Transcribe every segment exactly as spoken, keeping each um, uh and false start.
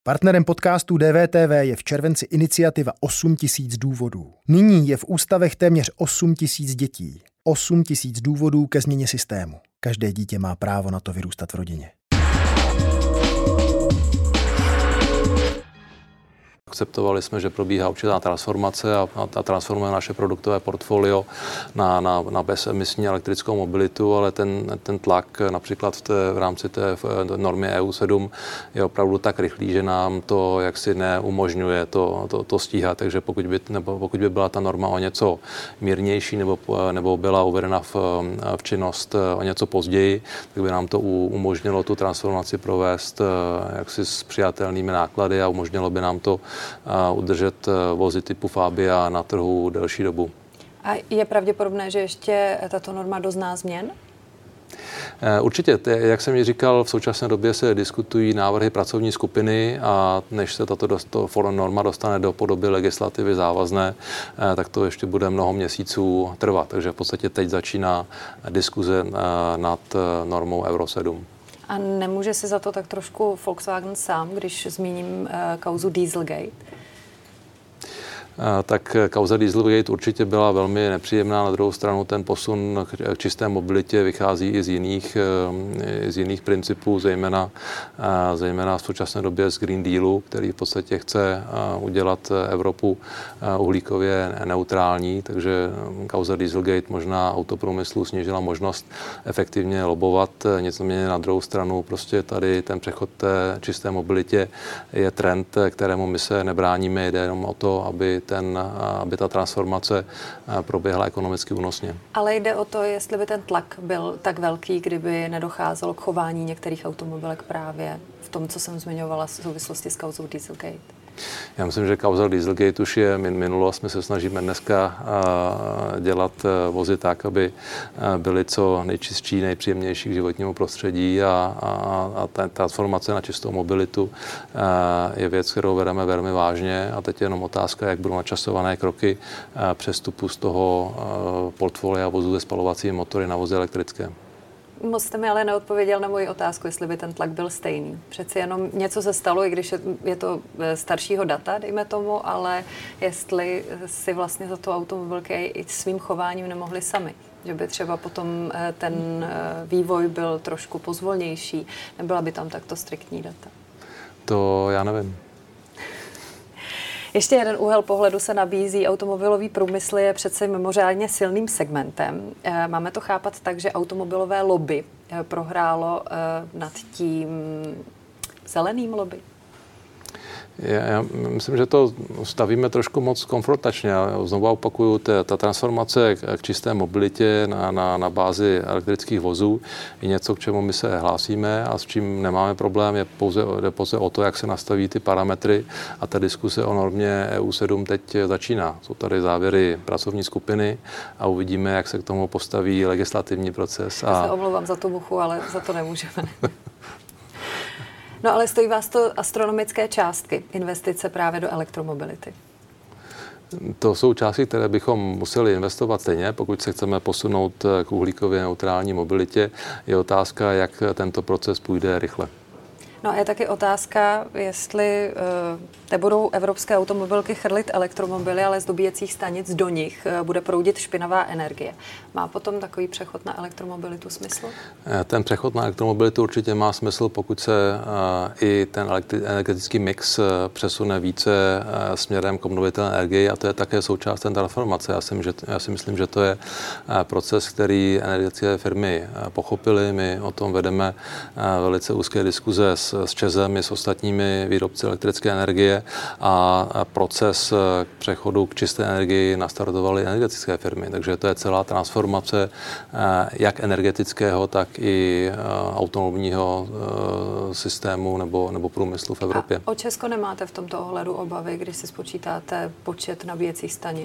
Partnerem podcastu D V T V je v červenci iniciativa osm tisíc důvodů. Nyní je v ústavech téměř osm tisíc dětí. osm tisíc důvodů ke změně systému. Každé dítě má právo na to vyrůstat v rodině. Akceptovali jsme, že probíhá určitá transformace a, a transformuje naše produktové portfolio na, na, na bezemisní elektrickou mobilitu, ale ten, ten tlak například v, té, v rámci té normy E U sedm je opravdu tak rychlý, že nám to jaksi neumožňuje to, to, to stíhat. Takže pokud by, nebo pokud by byla ta norma o něco mírnější nebo, nebo byla uvedena v, v činnost o něco později, tak by nám to umožnilo tu transformaci provést jaksi s přijatelnými náklady a umožnilo by nám to a udržet vozy typu Fabia na trhu delší dobu. A je pravděpodobné, že ještě tato norma dozná změn? Určitě, jak jsem ji říkal, v současné době se diskutují návrhy pracovní skupiny a než se tato norma dostane do podoby legislativy závazné, tak to ještě bude mnoho měsíců trvat. Takže v podstatě teď začíná diskuze nad normou Euro sedm. A nemůže si za to tak trošku Volkswagen sám, když zmíním uh, kauzu Dieselgate? Tak kauza Dieselgate určitě byla velmi nepříjemná. Na druhou stranu ten posun k čisté mobilitě vychází i z jiných, z jiných principů, zejména, zejména v současné době z Green Dealu, který v podstatě chce udělat Evropu uhlíkově neutrální, takže kauza Dieselgate možná autoprůmyslu snížila možnost efektivně lobovat. Nicméně na druhou stranu prostě tady ten přechod té čisté mobilitě je trend, kterému my se nebráníme, jde jenom o to, aby Ten, aby ta transformace proběhla ekonomicky únosně. Ale jde o to, jestli by ten tlak byl tak velký, kdyby nedocházelo k chování některých automobilek právě v tom, co jsem zmiňovala v souvislosti s kauzou Dieselgate. Já myslím, že kauza Dieselgate už je minulost. My se snažíme dneska dělat vozy tak, aby byly co nejčistší, nejpříjemnější k životnímu prostředí a, a, a ta transformace na čistou mobilitu je věc, kterou vedeme velmi vážně a teď je jenom otázka, jak budou načasované kroky přestupu z toho portfolia vozů se spalovacími motory na vozy elektrické. Moc jste mi ale neodpověděl na moji otázku, jestli by ten tlak byl stejný. Přeci jenom něco se stalo, i když je, je to staršího data, dejme tomu, ale jestli si vlastně za to automobilky i svým chováním nemohli sami. Že by třeba potom ten vývoj byl trošku pozvolnější, nebyla by tam takto striktní data. To já nevím. Ještě jeden úhel pohledu se nabízí. Automobilový průmysl je přece mimořádně silným segmentem. Máme to chápat tak, že automobilové lobby prohrálo nad tím zeleným lobby? Já, já myslím, že to stavíme trošku moc konfrontačně. Znovu opakuju, ta, ta transformace k, k čisté mobilitě na, na, na bázi elektrických vozů je něco, k čemu my se hlásíme a s čím nemáme problém. Je pouze, jde pouze o to, jak se nastaví ty parametry a ta diskuse o normě E U sedm teď začíná. Jsou tady závěry pracovní skupiny a uvidíme, jak se k tomu postaví legislativní proces. A... Já se omlouvám za tu muchu, ale za to nemůžeme. No ale stojí vás to astronomické částky, investice právě do elektromobility. To jsou částky, které bychom museli investovat stejně, pokud se chceme posunout k uhlíkově neutrální mobilitě. Je otázka, jak tento proces půjde rychle. No a je taky otázka, jestli uh, nebudou evropské automobilky chrlit elektromobily, ale z dobíjecích stanic do nich uh, bude proudit špinavá energie. Má potom takový přechod na elektromobilitu smysl? Ten přechod na elektromobilitu určitě má smysl, pokud se uh, i ten elektri- energetický mix uh, přesune více uh, směrem k obnovitelné energii a to je také součást té transformace. Já si, že, já si myslím, že to je uh, proces, který energetické firmy uh, pochopily. My o tom vedeme uh, velice úzké diskuze s s ČEZem i s ostatními výrobci elektrické energie a proces k přechodu k čisté energii nastartovaly energetické firmy. Takže to je celá transformace jak energetického, tak i autonomního systému nebo, nebo průmyslu v Evropě. A o Česko nemáte v tomto ohledu obavy, když si spočítáte počet nabíjecích stanic?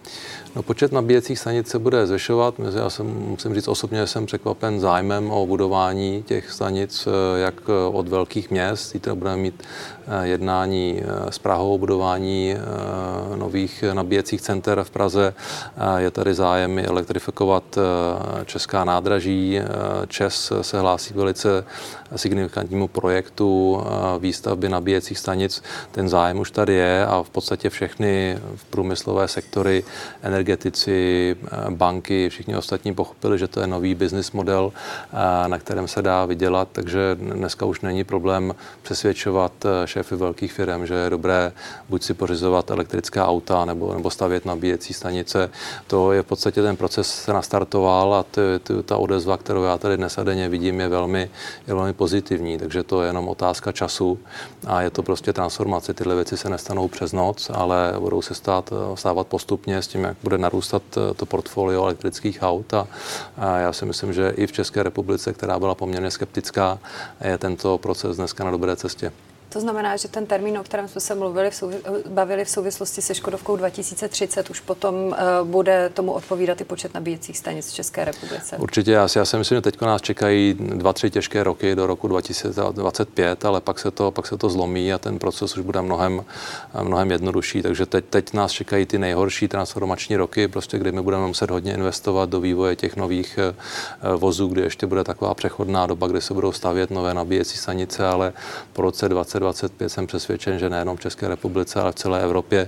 No, počet nabíjecích stanic se bude zvyšovat. Já jsem, musím říct osobně, jsem překvapen zájmem o budování těch stanic, jak od velkých měst. Zítra budeme mít jednání s Prahou o budování nových nabíjecích center v Praze. Je tady zájem elektrifikovat česká nádraží. ČEZ se hlásí velice signifikantnímu projektu výstavby nabíjecích stanic. Ten zájem už tady je a v podstatě všechny průmyslové sektory, energetici, banky, všichni ostatní pochopili, že to je nový business model, na kterém se dá vydělat, takže dneska už není problém přesvědčovat šéfy velkých firm, že je dobré buď si pořizovat elektrická auta nebo, nebo stavět nabíjecí stanice. To je v podstatě ten proces se nastartoval a ty, ty, ta odezva, kterou já tady dnes a denně vidím, je velmi, je velmi pozitivní, takže to je jenom otázka času a je to prostě transformace. Tyhle věci se nestanou přes noc, ale budou se stát, stávat postupně s tím, jak bude narůstat to portfolio elektrických aut a já si myslím, že i v České republice, která byla poměrně skeptická, je tento proces dneska na dobré cestě. To znamená, že ten termín, o kterém jsme se mluvili, v souvi- bavili v souvislosti se Škodovkou dva tisíce třicet, už potom uh, bude tomu odpovídat i počet nabíjecích stanic v České republice. Určitě, já si, já si myslím, že teď nás čekají dva, tři těžké roky do roku dva tisíce dvacet pět, ale pak se to, pak se to zlomí a ten proces už bude mnohem, mnohem jednodušší. Takže teď, teď nás čekají ty nejhorší transformační roky, prostě, kdy my budeme muset hodně investovat do vývoje těch nových vozů, kdy ještě bude taková přechodná doba, kdy se budou stavět nové nabíjecí stanice, ale po roce dvacet dvacet pět jsem přesvědčen, že nejenom v České republice, ale v celé Evropě.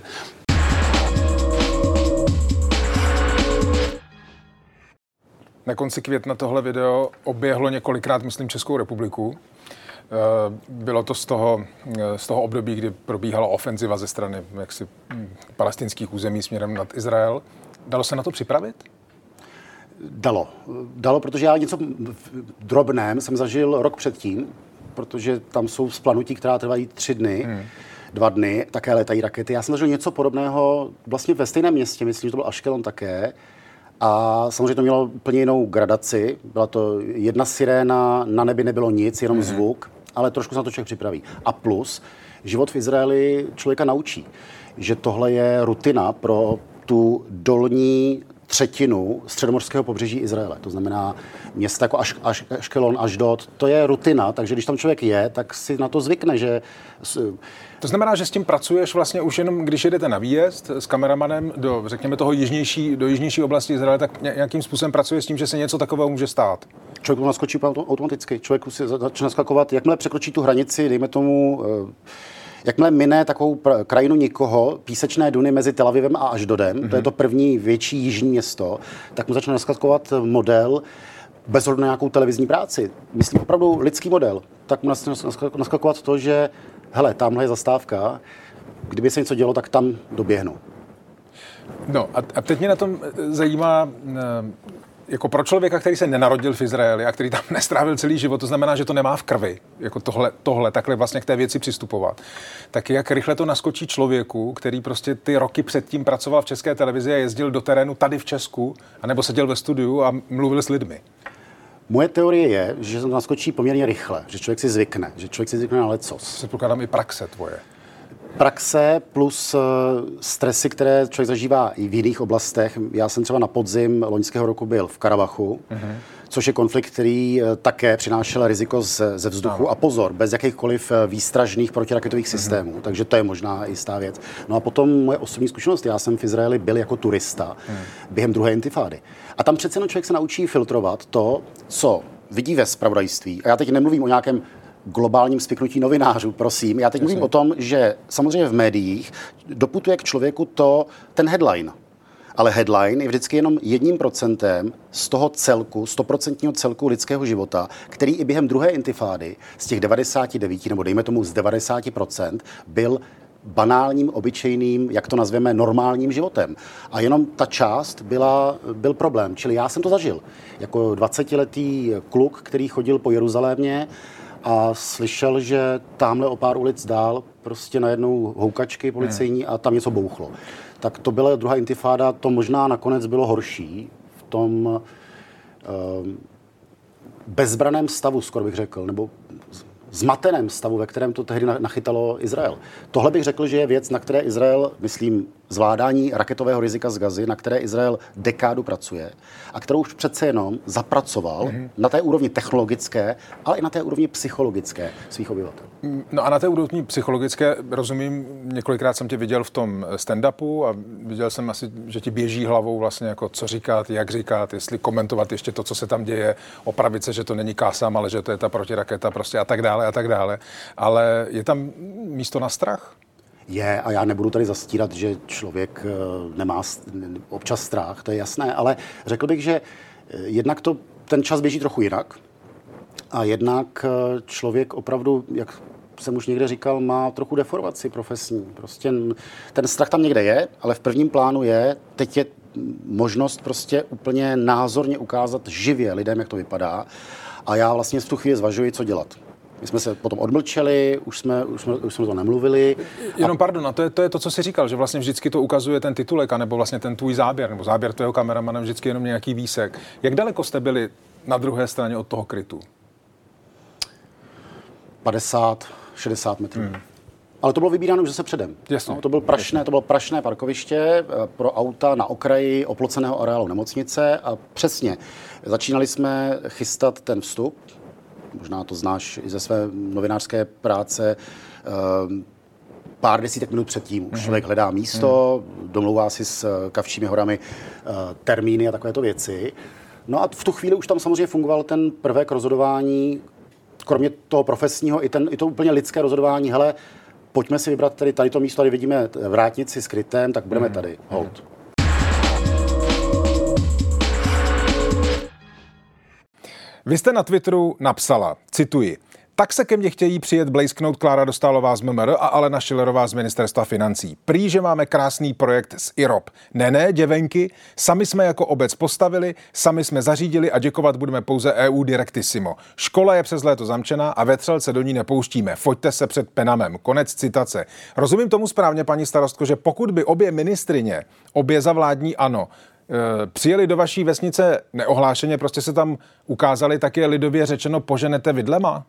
Na konci května tohle video oběhlo několikrát, myslím, Českou republiku. Bylo to z toho, z toho období, kdy probíhala ofenziva ze strany jaksi palestinských území směrem nad Izrael. Dalo se na to připravit? Dalo. Dalo, protože já něco drobném jsem zažil rok předtím, protože tam jsou splanutí, která trvají tři dny, hmm. dva dny, také letají rakety. Já jsem zažil něco podobného vlastně ve stejném městě, myslím, že to byl Ashkelon také. A samozřejmě to mělo úplně jinou gradaci. Byla to jedna siréna, na nebi nebylo nic, jenom hmm. zvuk, ale trošku se na to člověk připraví. A plus, život v Izraeli člověka naučí, že tohle je rutina pro tu dolní třetinu středomořského pobřeží Izraele. To znamená města jako Aš, Aš, Ashkelon, Ashdod. To je rutina, takže když tam člověk je, tak si na to zvykne, že... To znamená, že s tím pracuješ vlastně už jenom, když jedete na výjezd s kameramanem do, řekněme, toho jižnější, do jižnější oblasti Izraele, tak nějakým způsobem pracuješ s tím, že se něco takového může stát? Člověk to naskočí automaticky. Člověk si začne naskakovat, jakmile překročí tu hranici, dejme tomu... Jakmile mine takovou pr- krajinu nikoho, písečné duny mezi Tel Avivem a Ašdodem, mm-hmm. to je to první větší jižní město, tak mu začne naskakovat model bez ohledu na nějakou televizní práci. Myslím opravdu lidský model. Tak mu naskakovat to, že hele, tamhle je zastávka, kdyby se něco dělo, tak tam doběhnu. No a, a teď mě na tom zajímá... Jako pro člověka, který se nenarodil v Izraeli a který tam nestrávil celý život, to znamená, že to nemá v krvi, jako tohle, tohle takhle vlastně k té věci přistupovat. Tak jak rychle to naskočí člověku, který prostě ty roky předtím pracoval v České televizi a jezdil do terénu tady v Česku, anebo seděl ve studiu a mluvil s lidmi? Moje teorie je, že to naskočí poměrně rychle, že člověk si zvykne, že člověk si zvykne na lecos. Předpokládám i praxe tvoje. Praxe plus stresy, které člověk zažívá i v jiných oblastech. Já jsem třeba na podzim loňského roku byl v Karabachu, uh-huh. což je konflikt, který také přinášel riziko ze, ze vzduchu. No. A pozor, bez jakýchkoliv výstražných protiraketových systémů. Uh-huh. Takže to je možná jistá věc. No a potom moje osobní zkušenost. Já jsem v Izraeli byl jako turista uh-huh. během druhé intifády. A tam přece člověk se naučí filtrovat to, co vidí ve zpravodajství. A já teď nemluvím o nějakém globálním spiknutí novinářů, prosím. Já teď Jasně. mluvím o tom, že samozřejmě v médiích doputuje k člověku to, ten headline. Ale headline je vždycky jenom jedním procentem z toho celku, stoprocentního celku lidského života, který i během druhé intifády z těch devadesát devět, nebo dejme tomu z devadesát procent, byl banálním, obyčejným, jak to nazveme, normálním životem. A jenom ta část byla, byl problém. Čili já jsem to zažil. Jako dvacetiletý kluk, který chodil po Jeruzalémě, a slyšel, že tamhle o pár ulic dál prostě najednou houkačky policejní a tam něco bouchlo. Tak to byla druhá intifáda, to možná nakonec bylo horší v tom uh, bezbranném stavu, skoro bych řekl, nebo zmateném stavu, ve kterém to tehdy nachytalo Izrael. Tohle bych řekl, že je věc, na které Izrael, myslím, zvládání raketového rizika z Gazy, na které Izrael dekádu pracuje a kterou už přece jenom zapracoval mm-hmm. na té úrovni technologické, ale i na té úrovni psychologické svých obyvatel. No a na té úrovni psychologické, rozumím, několikrát jsem tě viděl v tom stand-upu a viděl jsem asi, že ti běží hlavou vlastně jako co říkat, jak říkat, jestli komentovat ještě to, co se tam děje, opravit se, že to není Kásam, ale že to je ta protiraketa prostě a tak dále a tak dále. Ale je tam místo na strach? Je, a já nebudu tady zastírat, že člověk nemá občas strach, to je jasné, ale řekl bych, že jednak to, ten čas běží trochu jinak a jednak člověk opravdu, jak jsem už někde říkal, má trochu deformaci profesní. Prostě ten strach tam někde je, ale v prvním plánu je, teď je možnost prostě úplně názorně ukázat živě lidem, jak to vypadá. A já vlastně v tu chvíli zvažuji, co dělat. My jsme se potom odmlčeli, už jsme, už jsme, už jsme to nemluvili. Jenom pardon, a to je, to je to, co jsi říkal, že vlastně vždycky to ukazuje ten titulek, anebo vlastně ten tvůj záběr, nebo záběr tvého kameramana, vždycky jenom nějaký výsek. Jak daleko jste byli na druhé straně od toho krytu? padesát šedesát metrů. Hmm. Ale to bylo vybíráno už zase předem. Jasně. No, to, byl prašné, to bylo prašné parkoviště pro auta na okraji oploceného areálu nemocnice a přesně začínali jsme chystat ten vstup. Možná to znáš i ze své novinářské práce. Pár desítek minut předtím už člověk hledá místo, domlouvá si s Kavčími horami termíny a takovéto věci. No a v tu chvíli už tam samozřejmě fungoval ten prvek rozhodování, kromě toho profesního, i, ten, i to úplně lidské rozhodování. Hele, pojďme si vybrat tady, tady to místo, tady vidíme vrátnici s krytem, tak budeme tady. Hold. Vy jste na Twitteru napsala, cituji, tak se ke mně chtějí přijet blejsknout Klára Dostálová z M M R a Alena Schillerová z Ministerstva financí. Prý, že máme krásný projekt z I R O P. Ne, ne, děvenky, sami jsme jako obec postavili, sami jsme zařídili a děkovat budeme pouze E U Directissimo. Škola je přes léto zamčená a vetřel se do ní nepouštíme. Foťte se před Penamem. Konec citace. Rozumím tomu správně, paní starostko, že pokud by obě ministrině, obě za vládní ANO, přijeli do vaší vesnice neohlášeně, prostě se tam ukázali, tak je lidově řečeno poženete vidlema?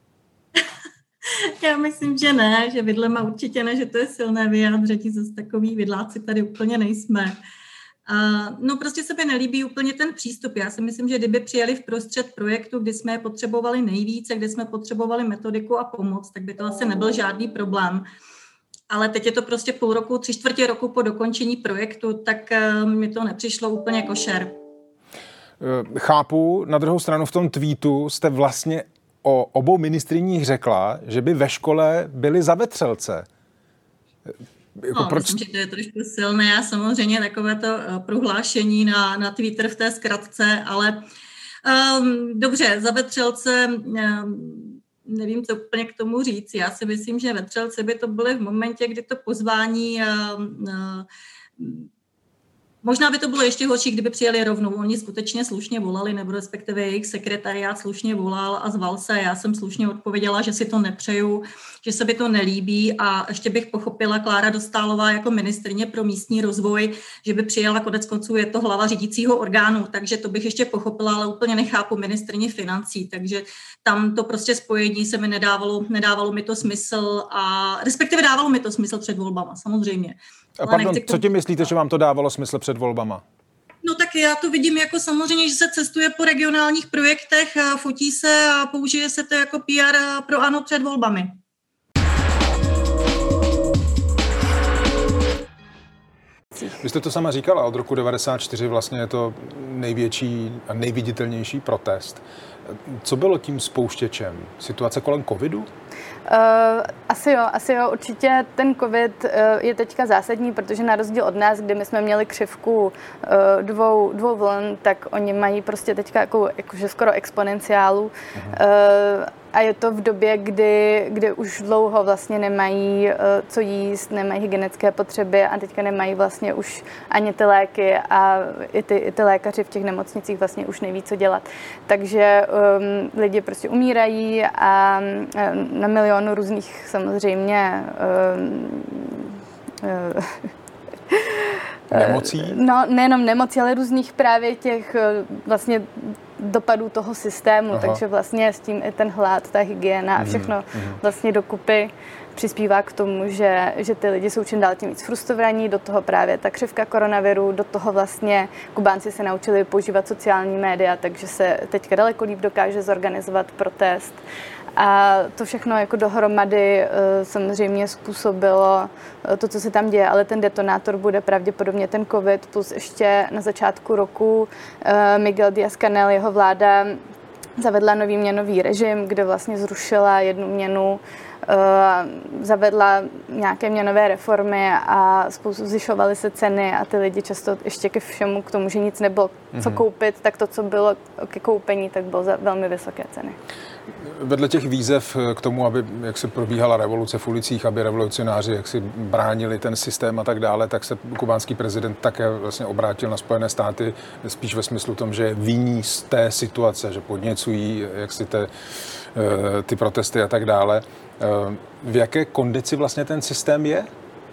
Já myslím, že ne, že vidlema určitě ne, že to je silné vyjádření, zase takový vidláci tady úplně nejsme. Uh, no prostě se mi nelíbí úplně ten přístup. Já si myslím, že kdyby přijeli v prostřed projektu, kdy jsme je potřebovali nejvíce, kdy jsme potřebovali metodiku a pomoc, tak by to asi nebyl žádný problém. Ale teď je to prostě půl roku, tři čtvrtě roku po dokončení projektu, tak uh, mi to nepřišlo úplně košer. Chápu, na druhou stranu v tom tweetu jste vlastně o obou ministryních řekla, že by ve škole byli za vetřelce. Jako no, proč... myslím, že to je trošku silné. Já samozřejmě takovéto prohlášení na, na Twitter v té zkratce, ale um, dobře, za vetřelce um, nevím, co úplně k tomu říct. Já si myslím, že vetřelci by to byly v momentě, kdy to pozvání um, um, možná by to bylo ještě horší, kdyby přijeli rovnou. Oni skutečně slušně volali, nebo respektive jejich sekretariát slušně volal a zval se. Já jsem slušně odpověděla, že si to nepřeju, že se by to nelíbí a ještě bych pochopila Klára Dostálová jako ministryně pro místní rozvoj, že by přijela, konec konců je to hlava řídícího orgánu, takže to bych ještě pochopila, ale úplně nechápu ministryně financí, takže tam to prostě spojení se mi nedávalo, nedávalo mi to smysl a respektive dávalo mi to smysl před volbama, samozřejmě. A pardon, co tím myslíte, že vám to dávalo smysl před volbama? No tak já to vidím jako samozřejmě, že se cestuje po regionálních projektech, fotí se a použije se to jako P R pro ANO před volbami. Vy jste to sama říkala, od roku devadesát čtyři vlastně je to největší a nejviditelnější protest. Co bylo tím spouštěčem? Situace kolem covidu? Uh, asi jo, asi jo, určitě ten covid uh, je teďka zásadní, protože na rozdíl od nás, kdy my jsme měli křivku uh, dvou, dvou vln, tak oni mají prostě teďka jako, jakože skoro exponenciálu uh, a je to v době, kdy, kdy už dlouho vlastně nemají uh, co jíst, nemají hygienické potřeby a teďka nemají vlastně už ani ty léky a i ty, i ty lékaři v těch nemocnicích vlastně už neví, co dělat. Takže um, lidi prostě umírají a um, na milionu různých samozřejmě um, nemocí? No, nejenom nemocí, ale různých právě těch vlastně dopadů toho systému, Aha. takže vlastně s tím i ten hlad, ta hygiena a všechno mm-hmm. vlastně dokupy přispívá k tomu, že, že ty lidi jsou čím dál tím víc frustrovaní, do toho právě ta křivka koronaviru, do toho vlastně Kubánci se naučili používat sociální média, takže se teďka daleko líp dokáže zorganizovat protest. A to všechno jako dohromady samozřejmě způsobilo to, co se tam děje, ale ten detonátor bude pravděpodobně ten covid, plus ještě na začátku roku Miguel Díaz-Canel, jeho vláda, zavedla nový měnový režim, kde vlastně zrušila jednu měnu, zavedla nějaké měnové reformy a zvyšovaly se ceny a ty lidi často ještě ke všemu, k tomu, že nic nebylo co koupit, tak to, co bylo ke koupení, tak bylo za velmi vysoké ceny. Vedle těch výzev k tomu, aby jak se probíhala revoluce v ulicích, aby revolucionáři jak si bránili ten systém a tak dále, tak se kubánský prezident také vlastně obrátil na Spojené státy spíš ve smyslu tom, že viní z té situace, že podněcují jak si te, ty protesty a tak dále. V jaké kondici vlastně ten systém je?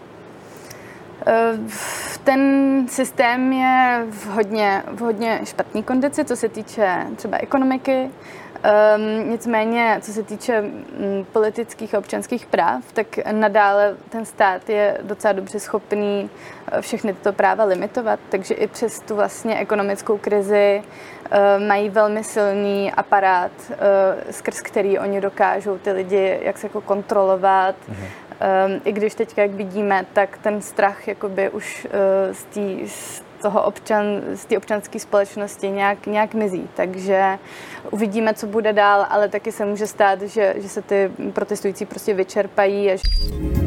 Ten systém je v hodně, v hodně špatné kondici, co se týče třeba ekonomiky. Um, nicméně, co se týče m, politických a občanských práv, tak nadále ten stát je docela dobře schopný všechny tyto práva limitovat, takže i přes tu vlastně ekonomickou krizi uh, mají velmi silný aparát, uh, skrz který oni dokážou ty lidi jak se jako kontrolovat. Mhm. Um, I když teď, jak vidíme, tak ten strach jakoby už uh, z té toho občan, z té občanské společnosti nějak, nějak mizí. Takže uvidíme, co bude dál, ale taky se může stát, že, že se ty protestující prostě vyčerpají. A že...